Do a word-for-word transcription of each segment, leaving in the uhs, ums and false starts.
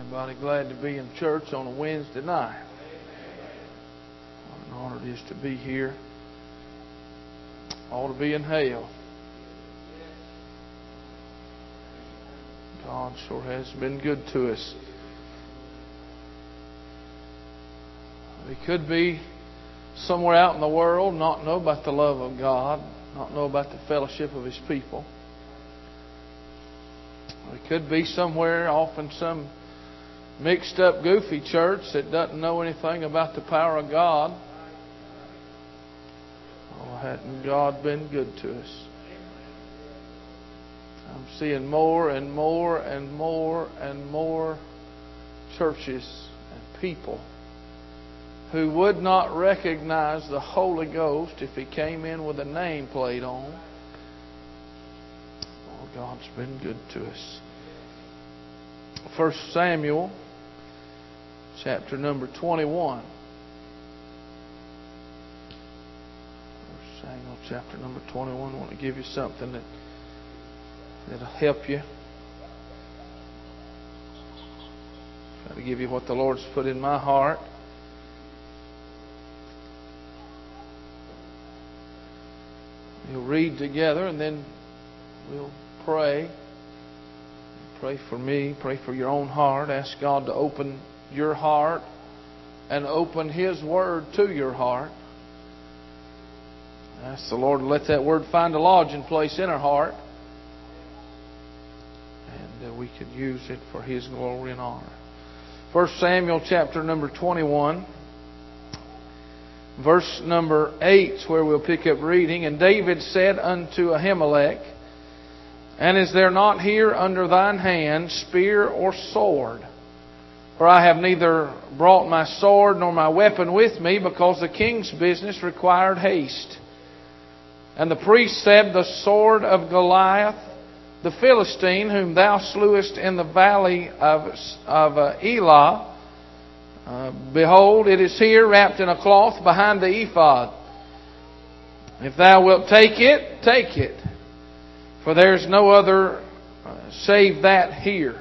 Anybody glad to be in church on a Wednesday night? What an honor it is to be here. Ought to be in hell. God sure has been good to us. We could be somewhere out in the world, not know about the love of God, not know about the fellowship of His people. We could be somewhere off in some mixed up, goofy church that doesn't know anything about the power of God. Oh, hadn't God been good to us? I'm seeing more and more and more and more churches and people who would not recognize the Holy Ghost if He came in with a nameplate on. Oh, God's been good to us. First Samuel, chapter number twenty-one. First Samuel, chapter number twenty-one. I want to give you something that that'll help you. Try to give you what the Lord's put in my heart. We'll read together and then we'll pray. Pray for me. Pray for your own heart. Ask God to open your heart and open His Word to your heart. Ask the Lord to let that Word find a lodging place in our heart. And uh, we can use it for His glory and honor. First Samuel chapter number twenty-one. Verse number eight is where we'll pick up reading. And David said unto Ahimelech, And is there not here under thine hand spear or sword? For I have neither brought my sword nor my weapon with me, because the king's business required haste. And the priest said, The sword of Goliath, the Philistine, whom thou slewest in the valley of, of uh, Elah, Uh, behold, it is here wrapped in a cloth behind the ephod. If thou wilt take it, take it. For there is no other uh, save that here.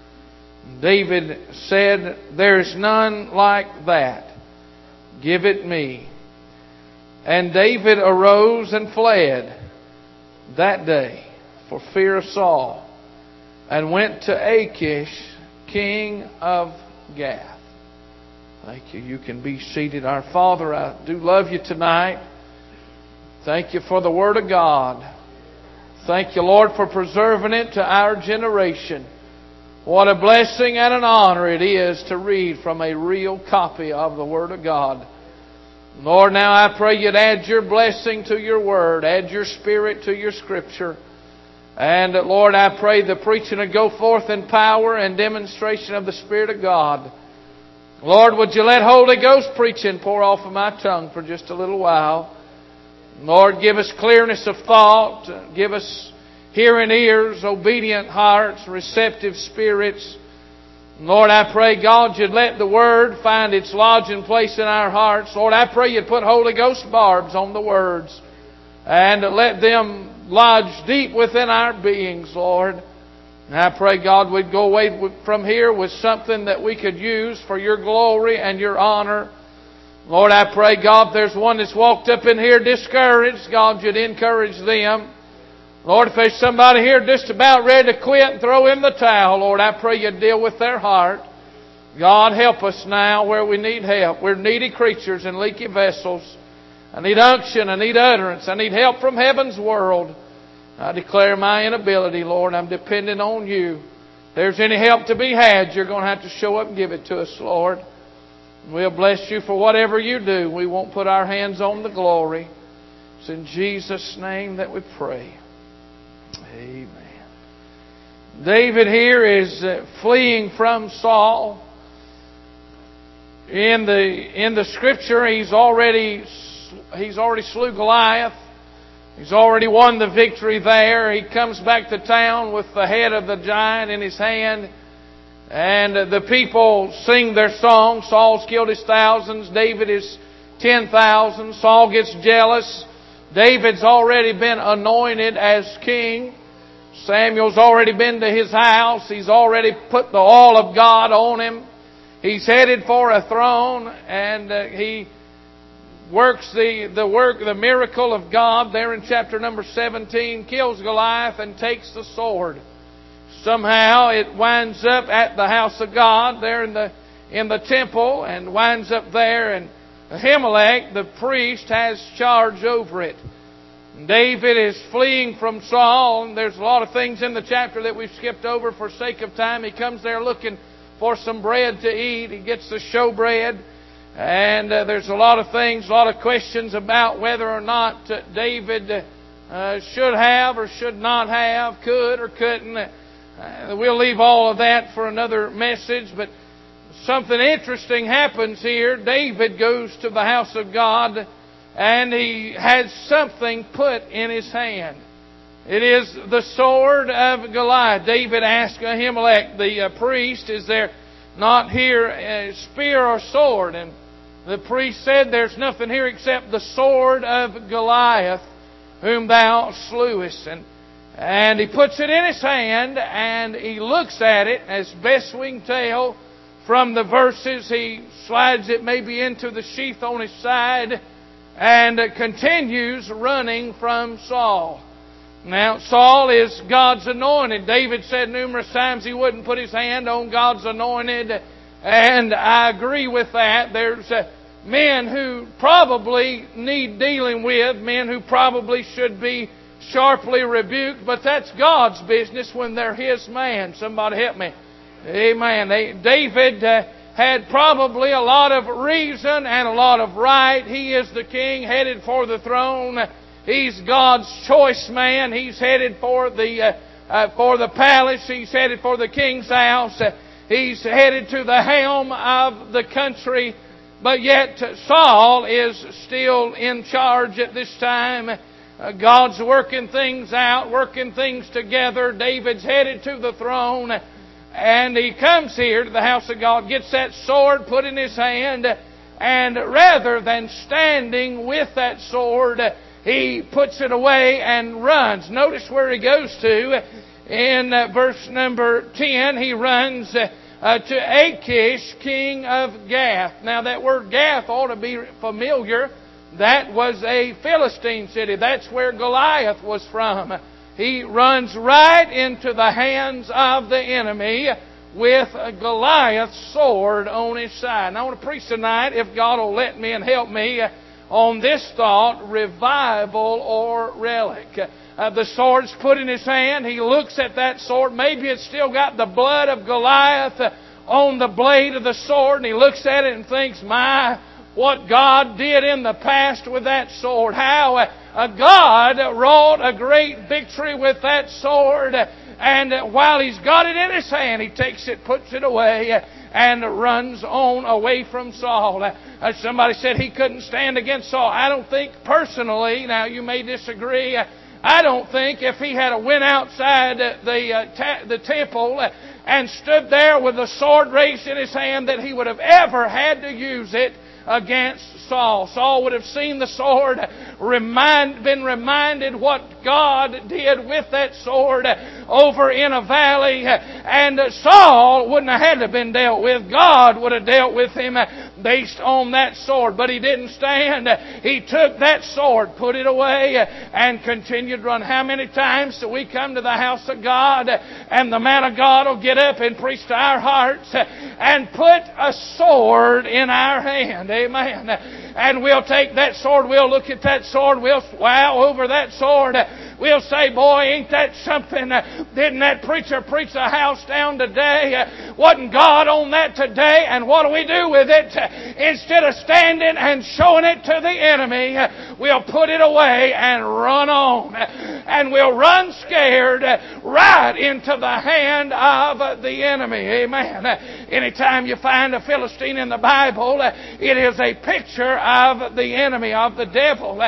David said, There is none like that. Give it me. And David arose and fled that day for fear of Saul, and went to Achish, king of Gath. Thank you. You can be seated. Our Father, I do love you tonight. Thank you for the Word of God. Thank you, Lord, for preserving it to our generation. What a blessing and an honor it is to read from a real copy of the Word of God. Lord, now I pray You'd add Your blessing to Your Word, add Your Spirit to Your Scripture. And Lord, I pray the preaching would go forth in power and demonstration of the Spirit of God. Lord, would You let Holy Ghost preaching pour off of my tongue for just a little while. Lord, give us clearness of thought. Give us hearing ears, obedient hearts, receptive spirits. Lord, I pray, God, You'd let the Word find its lodging place in our hearts. Lord, I pray You'd put Holy Ghost barbs on the words and let them lodge deep within our beings, Lord. And I pray, God, we'd go away from here with something that we could use for Your glory and Your honor. Lord, I pray, God, if there's one that's walked up in here discouraged, God, You'd encourage them. Lord, if there's somebody here just about ready to quit and throw in the towel, Lord, I pray You'd deal with their heart. God, help us now where we need help. We're needy creatures and leaky vessels. I need unction. I need utterance. I need help from heaven's world. I declare my inability, Lord. I'm dependent on You. If there's any help to be had, You're going to have to show up and give it to us, Lord. We'll bless You for whatever You do. We won't put our hands on the glory. It's in Jesus' name that we pray. Amen. David here is fleeing from Saul. In the in the Scripture, he's already he's already slew Goliath. He's already won the victory there. He comes back to town with the head of the giant in his hand. And the people sing their song. Saul's killed his thousands. David is ten thousand. Saul gets jealous. David's already been anointed as king. Samuel's already been to his house. He's already put the oil of God on him. He's headed for a throne, and uh, he works the, the work, the miracle of God there in chapter number seventeen, kills Goliath and takes the sword. Somehow it winds up at the house of God there in the in the temple, and winds up there, and Ahimelech, the priest, has charge over it. David is fleeing from Saul, and there's a lot of things in the chapter that we've skipped over for sake of time. He comes there looking for some bread to eat. He gets the showbread, and uh, there's a lot of things, a lot of questions about whether or not uh, David uh, should have or should not have, could or couldn't. Uh, we'll leave all of that for another message, but something interesting happens here. David goes to the house of God, and he has something put in his hand. It is the sword of Goliath. David asked Ahimelech, the uh, priest, is there not here a spear or sword? And the priest said, there's nothing here except the sword of Goliath, whom thou slewest. And, and he puts it in his hand, and he looks at it, as best we can tell from the verses. He slides it maybe into the sheath on his side, and continues running from Saul. Now, Saul is God's anointed. David said numerous times he wouldn't put his hand on God's anointed, and I agree with that. There's uh, men who probably need dealing with, men who probably should be sharply rebuked, but that's God's business when they're His man. Somebody help me. Amen. David uh, had probably a lot of reason and a lot of right. He is the king headed for the throne. He's God's choice man. He's headed for the uh, uh, for the palace. He's headed for the king's house. Uh, he's headed to the helm of the country. But yet Saul is still in charge at this time. Uh, God's working things out, working things together. David's headed to the throne. And he comes here to the house of God, gets that sword put in his hand, and rather than standing with that sword, he puts it away and runs. Notice where he goes to. In verse number ten, he runs uh, to Achish, king of Gath. Now that word Gath ought to be familiar. That was a Philistine city. That's where Goliath was from. He runs right into the hands of the enemy with Goliath's sword on his side. And I want to preach tonight, if God will let me and help me, on this thought, revival or relic. Uh, the sword's put in his hand. He looks at that sword. Maybe it's still got the blood of Goliath on the blade of the sword. And he looks at it and thinks, my, what God did in the past with that sword. How uh, God wrought a great victory with that sword. And while he's got it in his hand, he takes it, puts it away, and runs on away from Saul. Uh, somebody said he couldn't stand against Saul. I don't think personally, now you may disagree, I don't think if he had went outside the, uh, ta- the temple and stood there with the sword raised in his hand that he would have ever had to use it against Saul. Saul would have seen the sword, remind, been reminded what God did with that sword over in a valley, and Saul wouldn't have had to been dealt with. God would have dealt with him based on that sword. But he didn't stand. He took that sword, put it away, and continued to run. How many times do we come to the house of God and the man of God will get up and preach to our hearts and put a sword in our hand? Amen. And we'll take that sword, we'll look at that sword, we'll wow over that sword. We'll say, boy, ain't that something? Didn't that preacher preach the house down today? Wasn't God on that today? And what do we do with it? Instead of standing and showing it to the enemy, we'll put it away and run on. And we'll run scared right into the hand of the enemy. Amen. Anytime you find a Philistine in the Bible, it is a picture of the enemy, of the devil.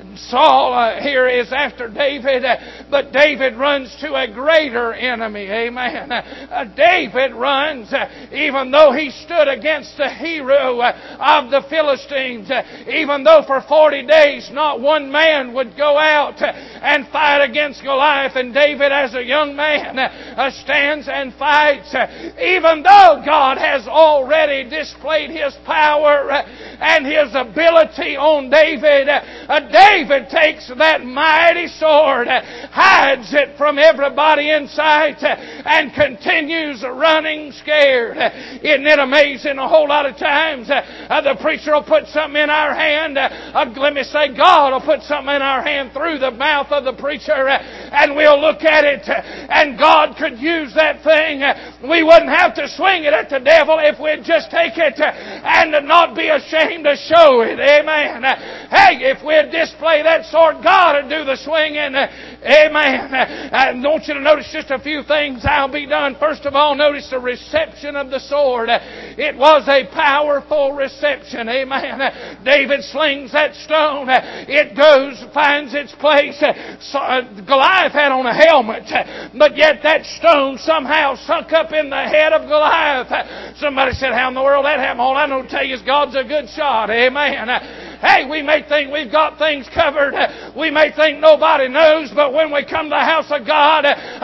Saul uh, here is after David, uh, but David runs to a greater enemy. Amen. Uh, David runs, uh, even though he stood against the hero uh, of the Philistines, uh, even though for forty days not one man would go out uh, and fight against Goliath, and David as a young man uh, stands and fights, uh, even though God has already displayed His power uh, and His ability on David. Uh, David takes that mighty sword, uh, hides it from everybody in sight, uh, and continues running scared. Uh, isn't it amazing? A whole lot of times uh, uh, the preacher will put something in our hand. Uh, uh, let me say, God will put something in our hand through the mouth of the preacher, uh, and we'll look at it, uh, and God could use that thing. Uh, we wouldn't have to swing it at the devil if we'd just take it uh, and not be ashamed to show it. Amen. Uh, hey, if we'd display that sword, God would do the swinging. Uh, amen. Uh, I want you to notice just a few things. I'll be done. First of all, notice the reception of the sword. Uh, it was a powerful reception. Amen. Uh, David slings that stone. Uh, it goes, finds its place. Uh, so, uh, Goliath had on a helmet, uh, but yet that stone somehow sunk up in the head of Goliath. Uh, somebody said, how in the world that happened? All I know to tell you is God's a good shot. Amen. Uh, Hey, we may think we've got things covered. We may think nobody knows, but when we come to the house of God,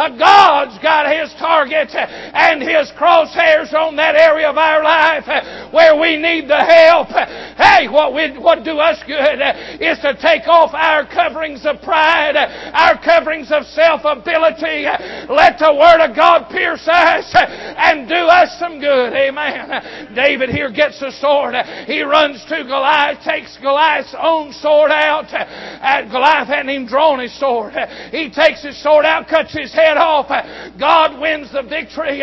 God's got His target and His crosshairs on that area of our life where we need the help. Hey, what we, what do us good is to take off our coverings of pride, our coverings of self-ability. Let the Word of God pierce us and do us some good. Amen. David here gets the sword. He runs to Goliath, takes Goliath's own sword out. Uh, Goliath hadn't even drawn his sword. He takes his sword out, cuts his head off. God wins the victory.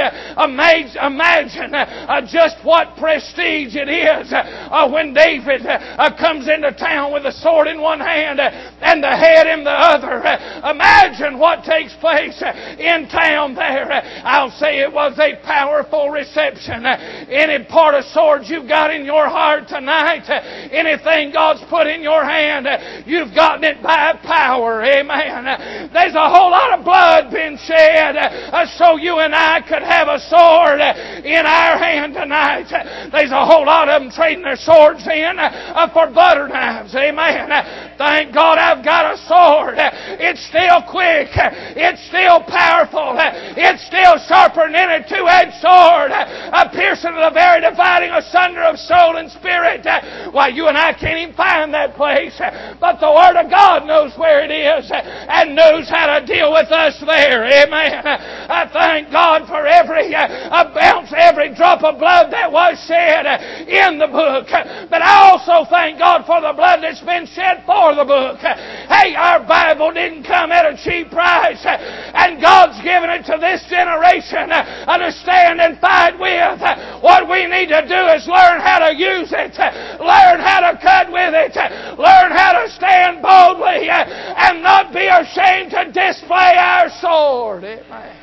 Imagine uh, just what prestige it is uh, when David uh, comes into town with a sword in one hand and the head in the other. Imagine what takes place in town there. I'll say it was a powerful reception. Any part of swords you've got in your heart tonight, anything God's put in your hand, you've gotten it by power. Amen. There's a whole lot of blood being shed uh, so you and I could have a sword in our hand tonight. There's a whole lot of them trading their swords in uh, for butter knives. Amen. Thank God I've got a sword. It's still quick. It's still powerful. It's still sharper than any two-edged sword, uh, piercing to the very dividing asunder of soul and spirit. Why, you and I can't even find that place, but the Word of God knows where it is and knows how to deal with us there. Amen. I thank God for every uh, bounce, every drop of blood that was shed in the book, but I also thank God for the blood that's been shed for the book. Hey, our Bible didn't come at a cheap price, and God's given it to this generation uh, to stand and fight with. What we need to do is learn how to use it, learn how to cut with it, learn how to stand boldly and not be ashamed to display our sword. Amen.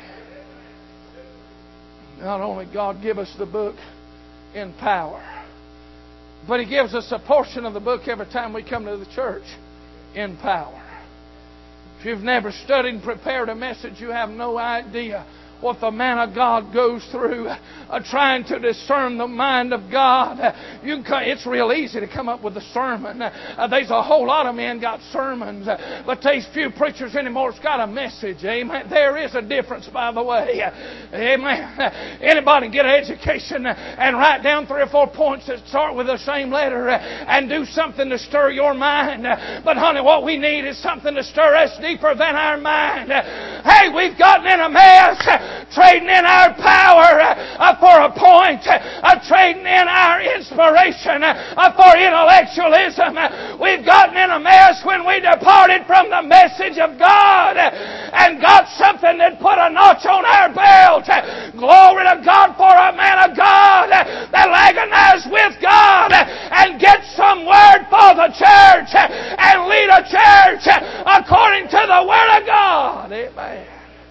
Not only God give us the book in power, but He gives us a portion of the book every time we come to the church in power. If you've never studied and prepared a message, you have no idea what the man of God goes through uh, trying to discern the mind of God. Uh, you can, it's real easy to come up with a sermon. Uh, there's a whole lot of men got sermons, uh, but these few preachers anymore has got a message. Amen. There is a difference, by the way. Uh, amen. Uh, anybody get an education uh, and write down three or four points that start with the same letter uh, and do something to stir your mind. Uh, but honey, what we need is something to stir us deeper than our mind. Uh, hey, we've gotten in a mess. Uh, Trading in our power uh, for a point, uh, trading in our inspiration uh, for intellectualism. Uh, we've gotten in a mess when we departed from the message of God uh, and got something that put a notch on our belt. Uh, glory to God for a man of God uh, that agonizes with God uh, and gets some word for the church uh, and lead a church uh, according to the Word of God. Amen.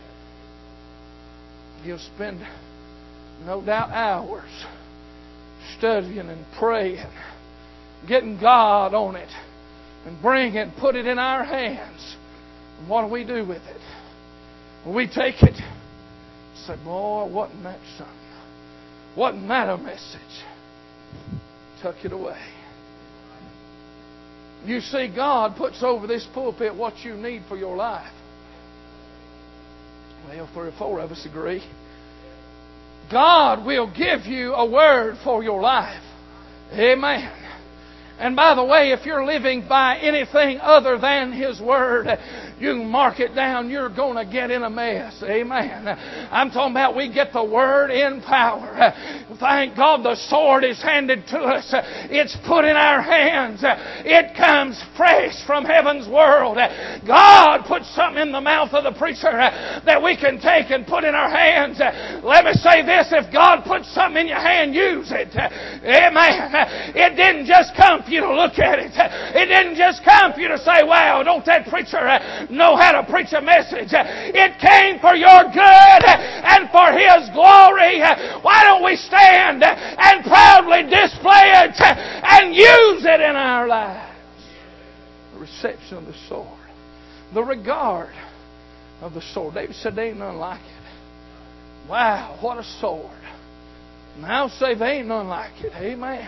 You'll spend, no doubt, hours studying and praying, getting God on it. and bring it and put it in our hands. And what do we do with it? Well, we take it and say, boy, wasn't that something? Wasn't that a message? Tuck it away. You see, God puts over this pulpit what you need for your life. Well, three or four of us agree. God will give you a word for your life. Amen. And by the way, if you're living by anything other than His Word, you can mark it down. You're going to get in a mess. Amen. I'm talking about we get the Word in power. Thank God the sword is handed to us. It's put in our hands. It comes fresh from heaven's world. God puts something in the mouth of the preacher that we can take and put in our hands. Let me say this. If God puts something in your hand, use it. Amen. It didn't just come for you to look at it. It didn't just come for you to say, wow, don't that preacher know how to preach a message? It came for your good and for His glory. Why don't we stand and proudly display it and use it in our lives? The reception of the sword. The regard of the sword. David said there ain't none like it. Wow, what a sword. And I'll say there ain't none like it. Amen.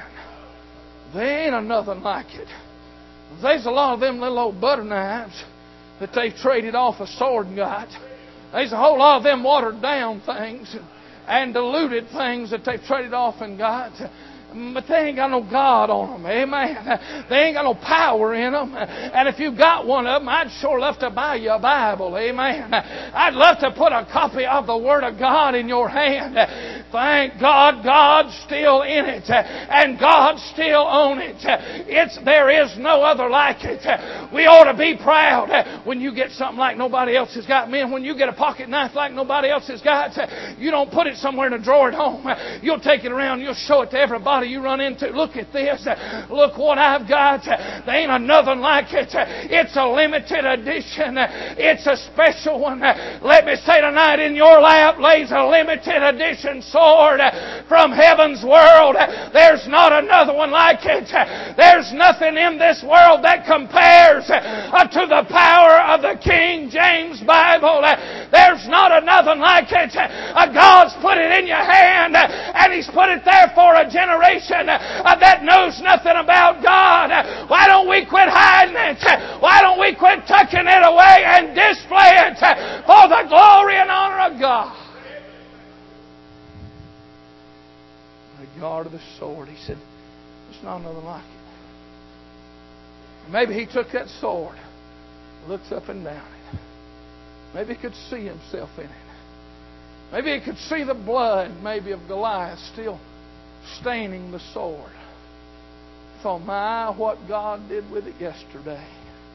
There ain't nothing like it. There's a lot of them little old butter knives that they've traded off a sword and got. There's a whole lot of them watered down things and diluted things that they've traded off and got. But they ain't got no God on them. Amen. They ain't got no power in them. And if you got one of them, I'd sure love to buy you a Bible. Amen. I'd love to put a copy of the Word of God in your hand. Thank God, God's still in it. And God's still on it. It's, there is no other like it. We ought to be proud when you get something like nobody else has got. Men, when you get a pocket knife like nobody else has got, you don't put it somewhere in a drawer at home. You'll take it around. You'll show it to everybody you run into. Look at this. Look what I've got. There ain't another like it. It's a limited edition. It's a special one. Let me say tonight, in your lap lays a limited edition sword from heaven's world. There's not another one like it. There's nothing in this world that compares to the power of the King James Bible. There's not another like it. God's put it in your hand, and He's put it there for a generation that knows nothing about God. Why don't we quit hiding it? Why don't we quit tucking it away and display it for the glory and honor of God? The guard of the sword, he said, there's not another like it. Maybe he took that sword, looks up and down it. Maybe he could see himself in it. Maybe he could see the blood, maybe, of Goliath still staining the sword. Thought, my, what God did with it yesterday.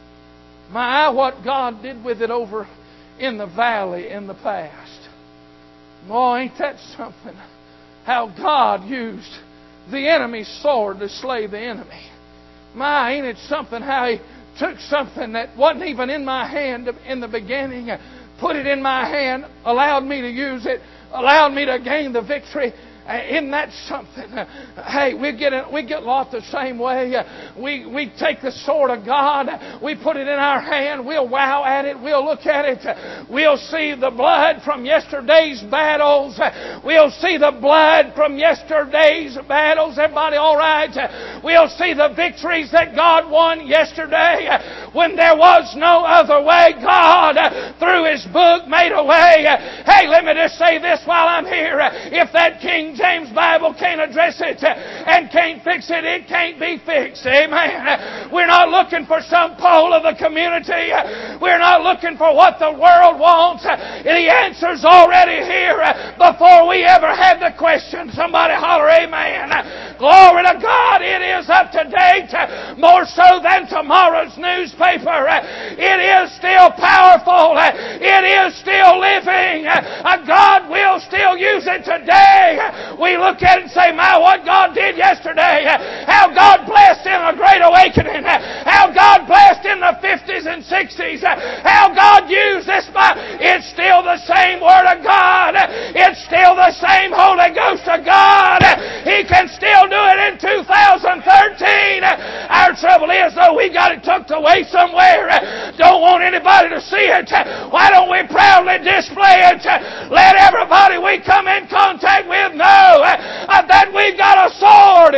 My, what God did with it over in the valley in the past. Boy, ain't that something? How God used the enemy's sword to slay the enemy. My, ain't it something how He took something that wasn't even in my hand in the beginning, put it in my hand, allowed me to use it, allowed me to gain the victory. Isn't that something? Hey, we get it, we get Lot the same way. We we take the sword of God, we put it in our hand, we'll wow at it, we'll look at it, we'll see the blood from yesterday's battles, we'll see the blood from yesterday's battles. Everybody all right? We'll see the victories that God won yesterday when there was no other way. God, through His book, made a way. Hey, let me just say this while I'm here. If that King James Bible can't address it and can't fix it, it can't be fixed. Amen. We're not looking for some pole of the community. We're not looking for what the world wants. The answer's already here before we ever had the question. Somebody holler amen. Glory to God. It is up to date, more so than tomorrow's newspaper. It is still powerful. It is still living. God will still use it today. We look at it and say, my, what God did yesterday. How God blessed in a great awakening. How God blessed in the fifties and sixties. How God used this. It's still the same Word of God. It's still the same Holy Ghost of God. He can still do it in two thousand thirteen. Our trouble is, though, we got it tucked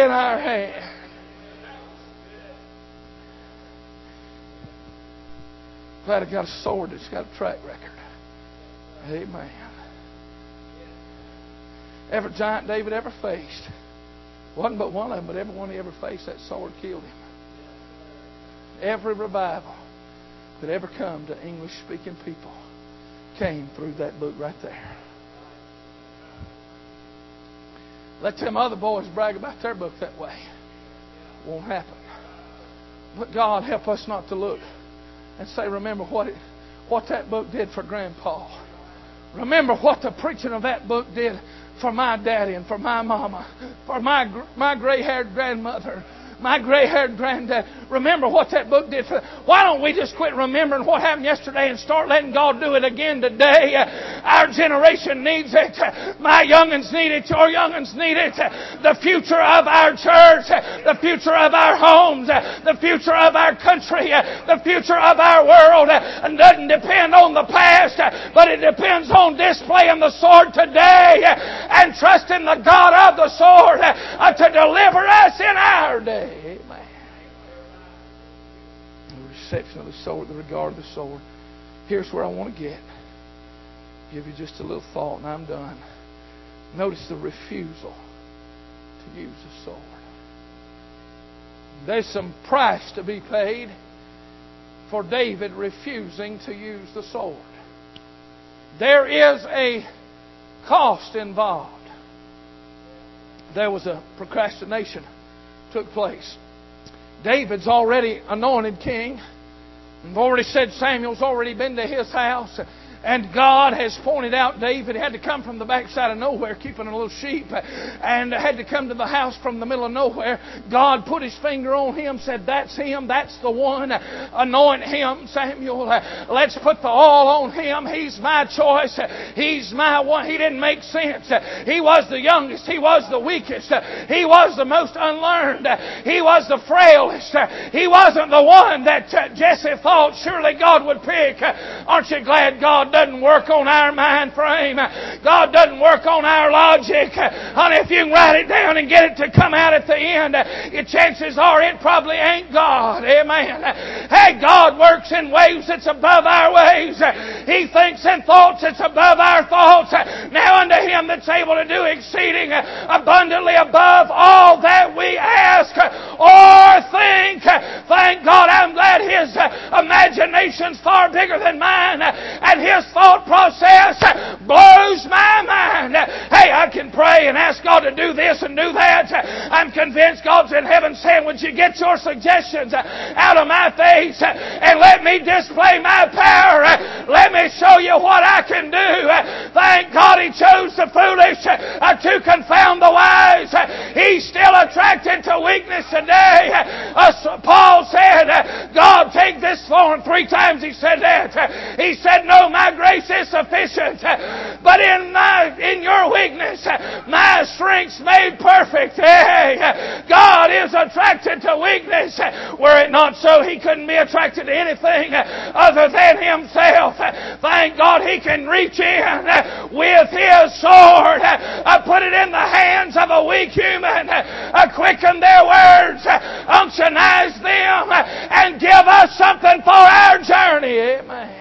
in our hand. Glad I got a sword that's got a track record. Amen. Every giant David ever faced, wasn't but one of them, but every one he ever faced, that sword killed him. Every revival that ever come to English-speaking people came through that book right there. Let them other boys brag about their book that way. Won't happen. But God, help us not to look and say, remember what it, what that book did for Grandpa. Remember what the preaching of that book did for my daddy and for my mama, for my my gray-haired grandmother, my gray-haired granddad. Remember what that book did for... Why don't we just quit remembering what happened yesterday and start letting God do it again today? Our generation needs it. My young'uns need it. Your young'uns need it. The future of our church, the future of our homes, the future of our country, the future of our world doesn't depend on the past, but it depends on displaying the sword today and trusting the God of the sword to deliver us in our day. Amen. The reception of the sword, the regard of the sword. Here's where I want to get. Give you just a little thought and I'm done. Notice the refusal to use the sword. There's some price to be paid for David refusing to use the sword. There is a cost involved. There was a procrastination took place. David's already anointed king. We've already said Samuel's already been to his house. And God has pointed out David had to come from the backside of nowhere, keeping a little sheep, and had to come to the house from the middle of nowhere. God put His finger on him, said, that's him, that's the one. Anoint him, Samuel. Let's put the oil on him. He's my choice. He's my one. He didn't make sense. He was the youngest. He was the weakest. He was the most unlearned. He was the frailest. He wasn't the one that Jesse thought surely God would pick. Aren't you glad God doesn't work on our mind frame? God doesn't work on our logic. Honey, if you can write it down and get it to come out at the end, your chances are it probably ain't God. Amen. Hey, God works in ways that's above our ways. He thinks in thoughts that's above our thoughts. Now unto Him that's able to do exceeding abundantly above all that we ask or think. Thank God, I'm glad His imagination's far bigger than mine, and His thought process blows my mind. Hey, I can pray and ask God to do this and do that. I'm convinced God's in heaven saying, would you get your suggestions out of my face and let me display my power? Let me show you what I can do. Thank God He chose the foolish to confound the wise. He's still attracted to weakness today. Paul said, God, take this thorn. Three times he said that. He said, no, my grace is sufficient, but in my in your weakness my strength's made perfect. Hey, God is attracted to weakness. Were it not so, He couldn't be attracted to anything other than Himself. Thank God He can reach in with His sword, put it in the hands of a weak human, quicken their words, unctionize them, and give us something for our journey. Amen.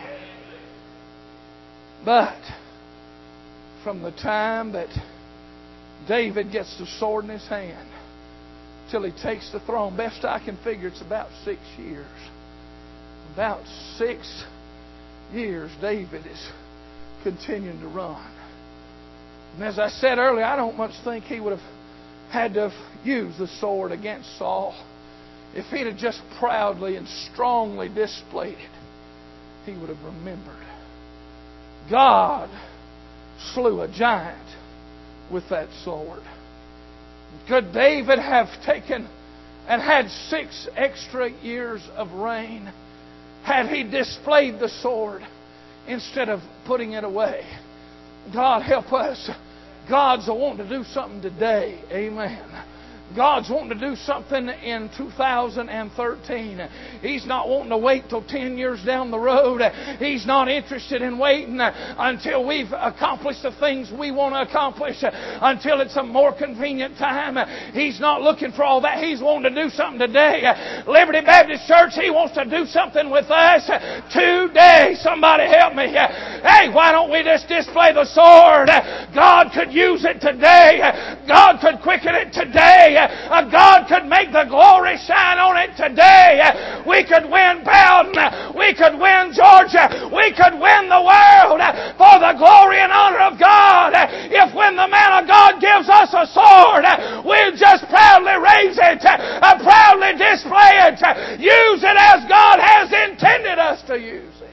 But from the time that David gets the sword in his hand till he takes the throne, best I can figure it's about six years. About six years David is continuing to run. And as I said earlier, I don't much think he would have had to have used the sword against Saul. If he'd have just proudly and strongly displayed it, he would have remembered. God slew a giant with that sword. Could David have taken and had six extra years of reign had he displayed the sword instead of putting it away? God help us. God's wanting to do something today. Amen. God's wanting to do something in two thousand thirteen. He's not wanting to wait till ten years down the road. He's not interested in waiting until we've accomplished the things we want to accomplish, until it's a more convenient time. He's not looking for all that. He's wanting to do something today. Liberty Baptist Church, He wants to do something with us today. Somebody help me. Hey, why don't we just display the sword? God could use it today. God could quicken it today. God could make the glory shine on it today. We could win Bowden. We could win Georgia. We could win the world for the glory and honor of God. If when the man of God gives us a sword, we'll just proudly raise it, proudly display it, use it as God has intended us to use it.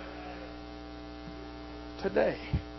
Today.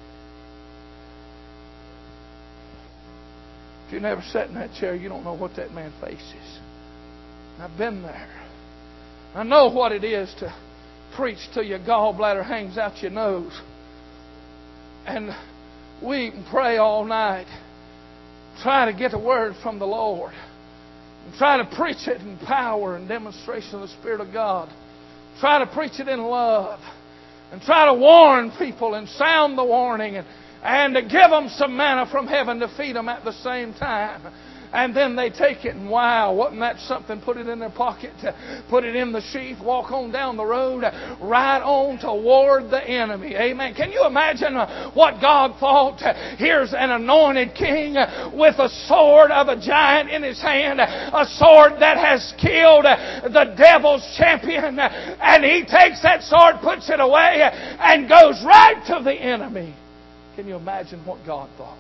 If you've never sat in that chair, you don't know what that man faces. I've been there. I know what it is to preach till your gallbladder hangs out your nose. And weep and pray all night. Try to get a word from the Lord. And try to preach it in power and demonstration of the Spirit of God. Try to preach it in love. And try to warn people and sound the warning and And to give them some manna from heaven to feed them at the same time. And then they take it and wow, wasn't that something? Put it in their pocket, put it in the sheath, walk on down the road, right on toward the enemy. Amen. Can you imagine what God thought? Here's an anointed king with a sword of a giant in his hand, a sword that has killed the devil's champion. And he takes that sword, puts it away, and goes right to the enemy. Can you imagine what God thought?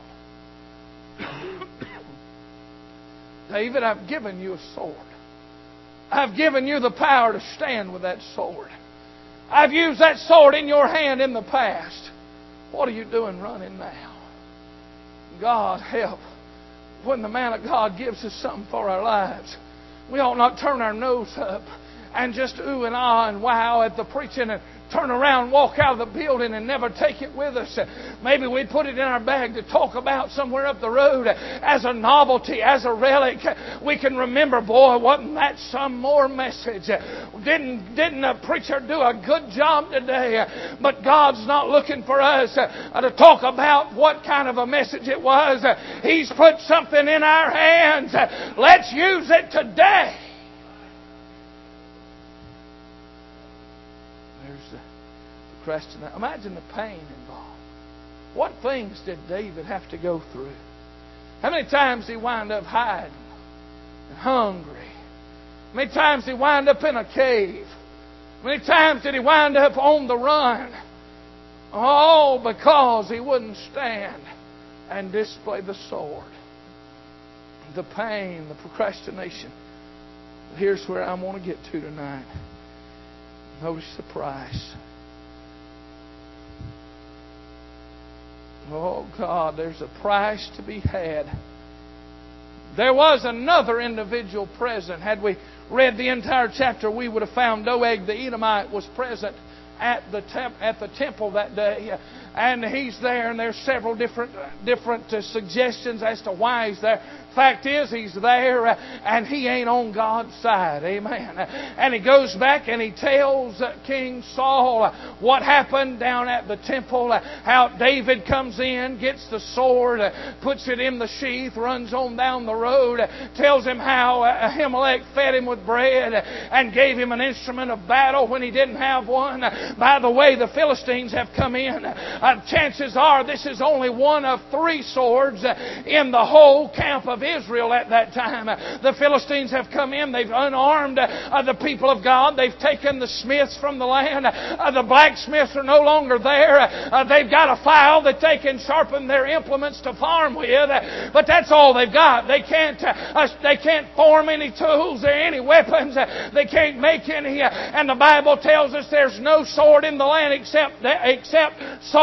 David, I've given you a sword. I've given you the power to stand with that sword. I've used that sword in your hand in the past. What are you doing running now? God help. When the man of God gives us something for our lives, we ought not turn our nose up and just ooh and ah and wow at the preaching and turn around, walk out of the building and never take it with us. Maybe we put it in our bag to talk about somewhere up the road as a novelty, as a relic. We can remember, boy, wasn't that some more message? Didn't, didn't a preacher do a good job today? But God's not looking for us to talk about what kind of a message it was. He's put something in our hands. Let's use it today. Imagine the pain involved. What things did David have to go through? How many times did he wind up hiding and hungry? How many times did he wind up in a cave? How many times did he wind up on the run? All because he wouldn't stand and display the sword. The pain, the procrastination. But here's where I want to get to tonight. Notice the price. Oh God, there's a price to be had. There was another individual present. Had we read the entire chapter, we would have found Doeg the Edomite was present at the temp- at the temple that day. And he's there, and there's several different different uh, suggestions as to why he's there. Fact is, he's there, uh, and he ain't on God's side. Amen. And he goes back and he tells uh, King Saul uh, what happened down at the temple, uh, how David comes in, gets the sword, uh, puts it in the sheath, runs on down the road, uh, tells him how uh, Ahimelech fed him with bread uh, and gave him an instrument of battle when he didn't have one. Uh, by the way, the Philistines have come in. Uh, chances are this is only one of three swords uh, in the whole camp of Israel at that time. The Philistines have come in. They've unarmed uh, the people of God. They've taken the smiths from the land. Uh, the blacksmiths are no longer there. Uh, they've got a file that they can sharpen their implements to farm with. Uh, but that's all they've got. They can't. Uh, they can't form any tools or any weapons. Uh, they can't make any. Uh, and the Bible tells us there's no sword in the land except except Saul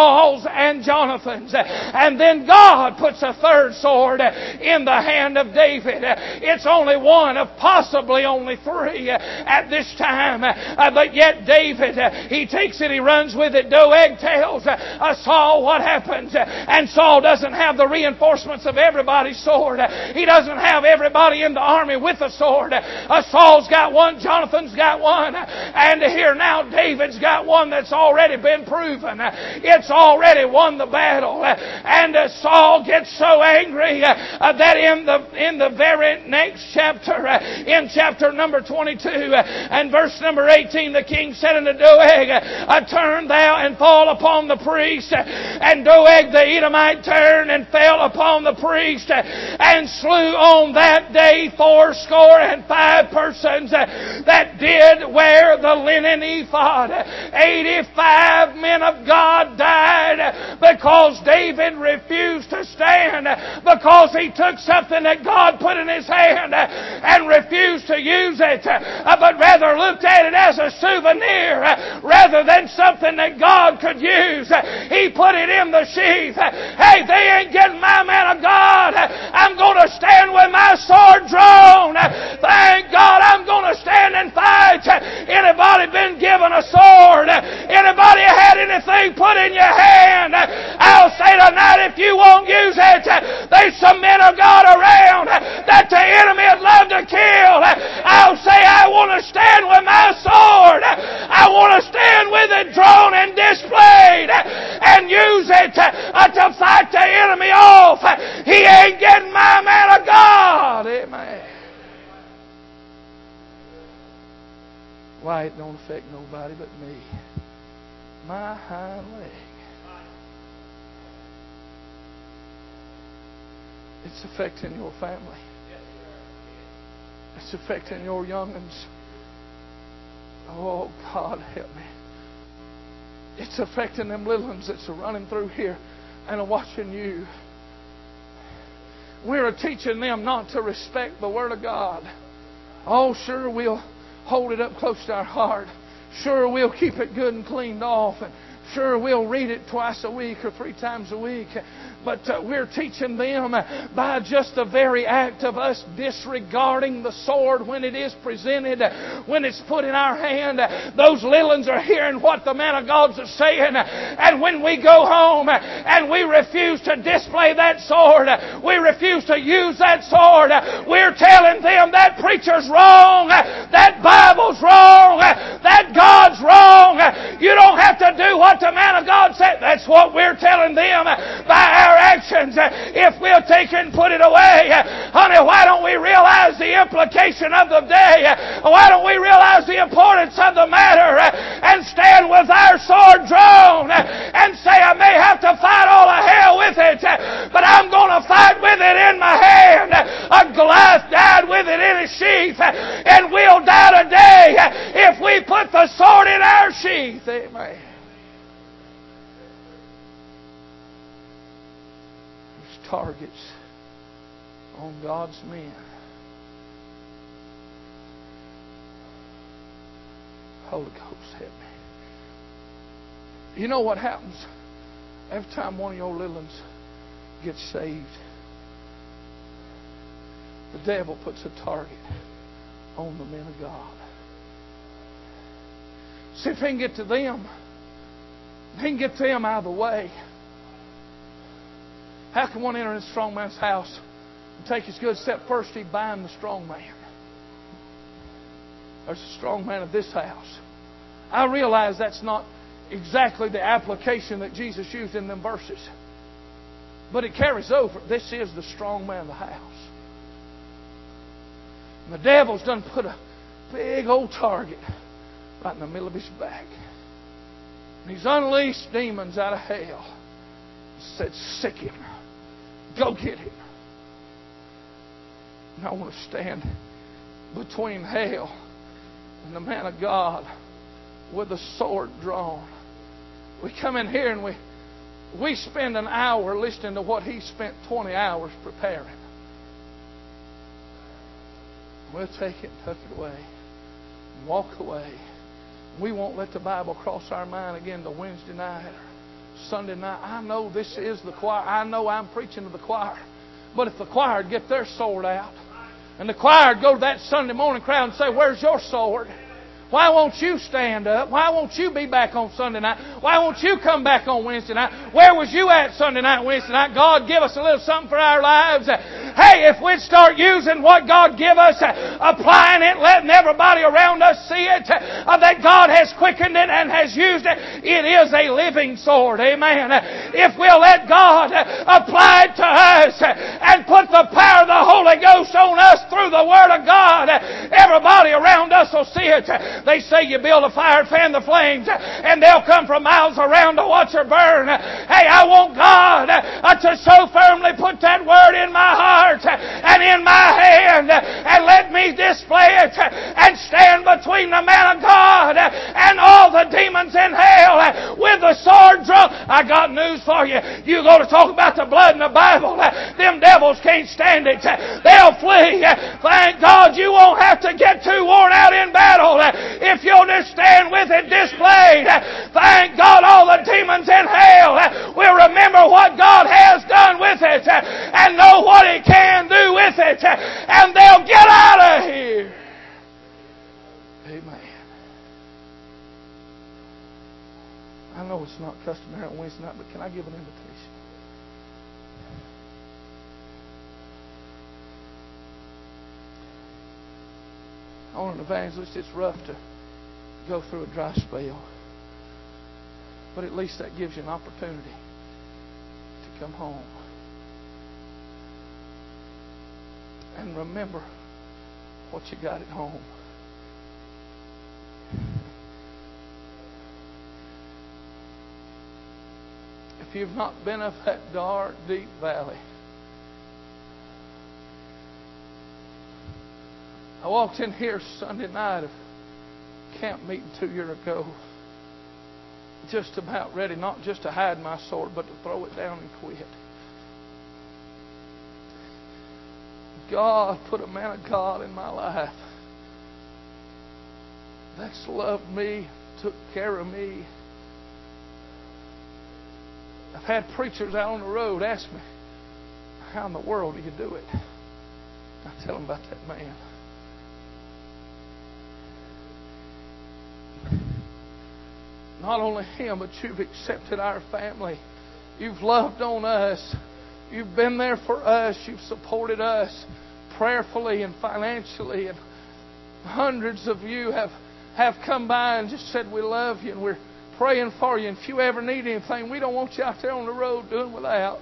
Saul's and Jonathan's. And then God puts a third sword in the hand of David. It's only one of possibly only three at this time. But yet David, he takes it, he runs with it. Doeg tells Saul what happens. And Saul doesn't have the reinforcements of everybody's sword. He doesn't have everybody in the army with a sword. Saul's got one, Jonathan's got one. And here now David's got one that's already been proven. It's already won the battle. And Saul gets so angry that in the in the very next chapter, in chapter number twenty-two and verse number eighteen, the king said unto Doeg, turn thou and fall upon the priest. And Doeg the Edomite turned and fell upon the priest and slew on that day fourscore and five persons that did wear the linen ephod. Eighty-five men of God died because David refused to stand, because he took something that God put in his hand and refused to use it, but rather looked at it as a souvenir rather than something that God could use. He put it in the sheath. Hey, they ain't getting my man of God. I'm going to stand with my sword drawn. Thank God I'm going to stand and fight. Anybody been given a sword? Anybody had anything put in your hand? I'll say tonight, if you won't use it, there's some men of God around that the enemy would love to kill. I'll say I want to stand with my sword. I want to stand with it drawn and displayed and use it to fight the enemy off. He ain't getting my man of God. Amen. Why, it don't affect nobody but me. My hind leg. It's affecting your family. It's affecting your young'uns. Oh, God, help me. It's affecting them little ones that's running through here and are watching you. We're teaching them not to respect the Word of God. Oh, sure, we'll hold it up close to our heart. Sure, we'll keep it good and cleaned off. And sure, we'll read it twice a week or three times a week. But uh, we're teaching them by just the very act of us disregarding the sword when it is presented, when it's put in our hand. Those little ones are hearing what the man of God's saying. And when we go home and we refuse to display that sword, we refuse to use that sword, we're telling them that preacher's wrong, that Bible's wrong, that God's wrong. You don't have to do what the man of God said. That's what we're telling them by our actions. If we'll take it and put it away, honey, why don't we realize the implication of the day? Why don't we realize the importance of the matter and stand with our sword drawn and say, I may have to fight all of hell with it, but I'm going to fight with it in my hand. A Goliath died with it in his sheath, and we'll die today if we put the sword in our sheath. Amen. Targets on God's men. Holy Ghost, help me. You know what happens every time one of your little ones gets saved? The devil puts a target on the men of God. See if he can get to them. He can get them out of the way. How can one enter a strong man's house and take his goods? Except first he bind the strong man. There's a strong man of this house. I realize that's not exactly the application that Jesus used in them verses. But it carries over. This is the strong man of the house. And the devil's done put a big old target right in the middle of his back. And he's unleashed demons out of hell. Said, sick him. Go get him. And I want to stand between hell and the man of God with a sword drawn. We come in here and we we spend an hour listening to what he spent twenty hours preparing. We'll take it and tuck it away and walk away. We won't let the Bible cross our mind again till Wednesday night or Sunday night. I know this is the choir. I know I'm preaching to the choir. But if the choir would get their sword out, and the choir would go to that Sunday morning crowd and say, "Where's your sword? Why won't you stand up? Why won't you be back on Sunday night? Why won't you come back on Wednesday night? Where was you at Sunday night, Wednesday night? God, give us a little something for our lives." Hey, if we'd start using what God give us, applying it, letting everybody around us see it, uh, that God has quickened it and has used it, it is a living sword. Amen. If we'll let God apply it to us and put the power of the Holy Ghost on us through the Word of God, everybody around us will see it. They say you build a fire, fan the flames, and they'll come from miles around to watch her burn. Hey, I want God to so firmly put that Word in my heart and in my hand, and let me display it and stand between the man of God and all the demons in hell with the sword drawn. I got news for you. You go to talk about the blood in the Bible, them devils can't stand it. They'll flee. Thank God you won't have to get too worn out in battle if you'll just stand with it displayed. Thank God all the demons in hell will remember what God has done with it and know what He can do with it, and they'll get out of here. Amen. I know it's not customary on Wednesday night, but can I give an invitation? On an evangelist, it's rough to go through a dry spell, but at least that gives you an opportunity to come home and remember what you got at home. If you've not been up that dark, deep valley, I walked in here Sunday night of camp meeting two years ago, just about ready not just to hide my sword, but to throw it down and quit. God put a man of God in my life that's loved me, took care of me. I've had preachers out on the road ask me, "How in the world do you do it?" I tell them about that man. Not only him, but you've accepted our family. You've loved on us. You've been there for us. You've supported us prayerfully and financially. And hundreds of you have, have come by and just said, "We love you and we're praying for you. And if you ever need anything, we don't want you out there on the road doing without."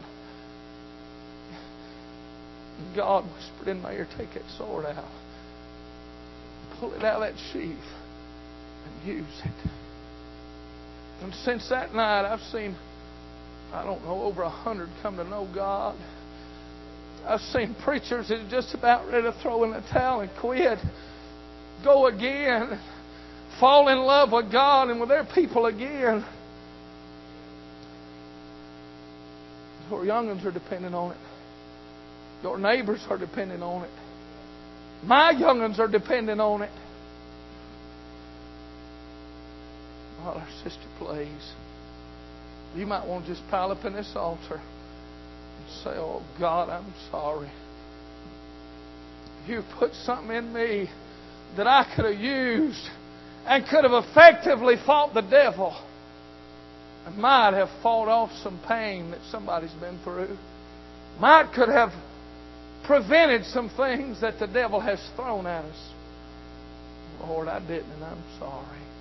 And God whispered in my ear, "Take that sword out. Pull it out of that sheath and use it." And since that night, I've seen, I don't know, over a hundred come to know God. I've seen preachers that are just about ready to throw in the towel and quit, go again, fall in love with God and with their people again. Your young'uns are depending on it. Your neighbors are depending on it. My young'uns are depending on it. While our sister plays, you might want to just pile up in this altar and say, "Oh God, I'm sorry. You put something in me that I could have used and could have effectively fought the devil. I might have fought off some pain that somebody's been through. Might could have prevented some things that the devil has thrown at us. Lord, I didn't, and I'm sorry."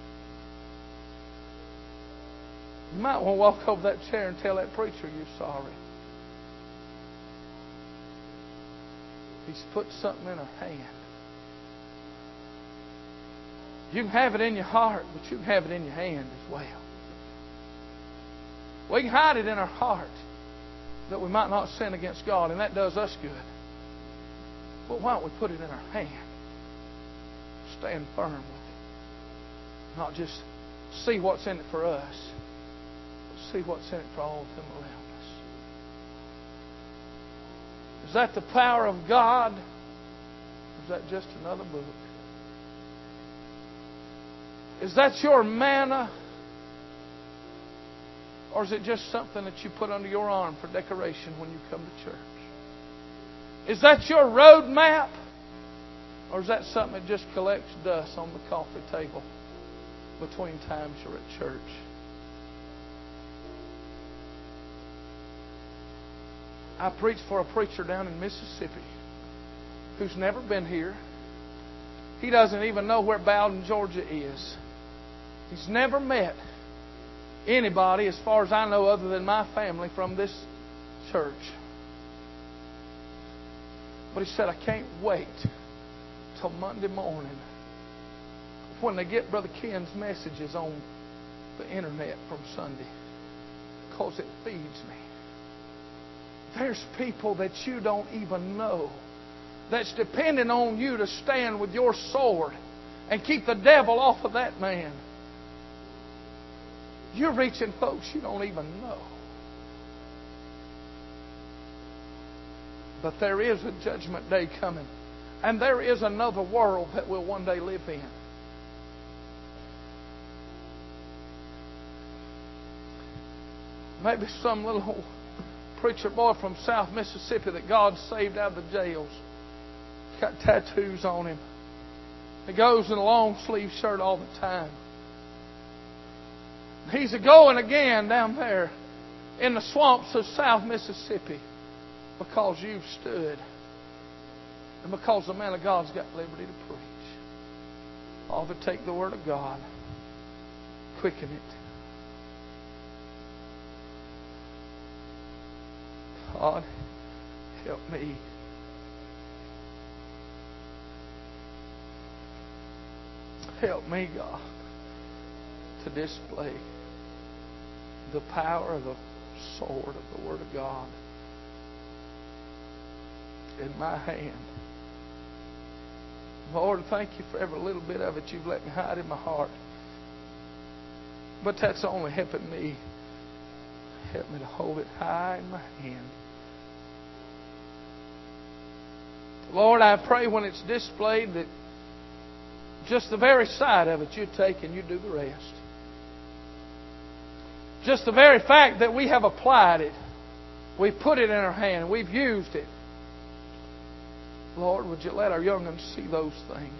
You might want to walk over that chair and tell that preacher you're sorry. He's put something in her hand. You can have it in your heart, but you can have it in your hand as well. We can hide it in our heart that we might not sin against God, and that does us good. But why don't we put it in our hand? Stand firm with it. Not just see what's in it for us, see what's in it for all of them around us. Is that the power of God? Or is that just another book? Is that your manna? Or is it just something that you put under your arm for decoration when you come to church? Is that your road map? Or is that something that just collects dust on the coffee table between times you're at church? I preached for a preacher down in Mississippi who's never been here. He doesn't even know where Bowden, Georgia is. He's never met anybody, as far as I know, other than my family from this church. But he said, I can't wait till Monday morning when they get Brother Ken's messages on the internet from Sunday, because it feeds me. There's people that you don't even know that's depending on you to stand with your sword and keep the devil off of that man. You're reaching folks you don't even know. But there is a judgment day coming. And there is another world that we'll one day live in. Maybe some little preacher boy from South Mississippi that God saved out of the jails. He's got tattoos on him. He goes in a long sleeve shirt all the time. He's a going again down there in the swamps of South Mississippi because you've stood and because the man of God's got liberty to preach. Father, take the Word of God, quicken it. God, help me. Help me, God, to display the power of the sword of the Word of God in my hand. Lord, thank you for every little bit of it you've let me hide in my heart. But that's only helping me. Help me to hold it high in my hand. Lord, I pray when it's displayed that just the very sight of it you take and you do the rest. Just the very fact that we have applied it, we've put it in our hand, we've used it. Lord, would you let our young ones see those things?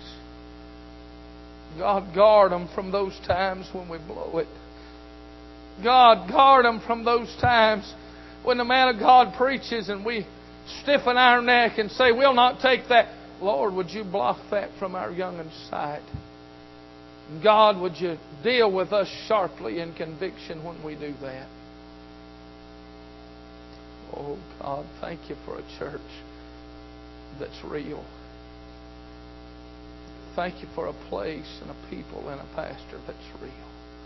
God, guard them from those times when we blow it. God, guard them from those times when the man of God preaches and we stiffen our neck and say, we'll not take that. Lord, would you block that from our young one's sight? God, would you deal with us sharply in conviction when we do that? Oh, God, thank you for a church that's real. Thank you for a place and a people and a pastor that's real.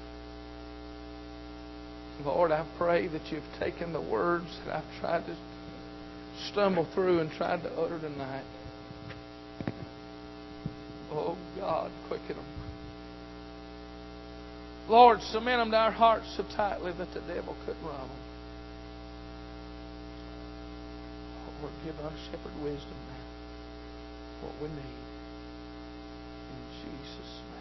Lord, I pray that you've taken the words that I've tried to stumble through and tried to utter tonight. Oh, God, quicken them. Lord, cement them to our hearts so tightly that the devil couldn't rob them. Lord, give our shepherd wisdom now. What we need. In Jesus' name.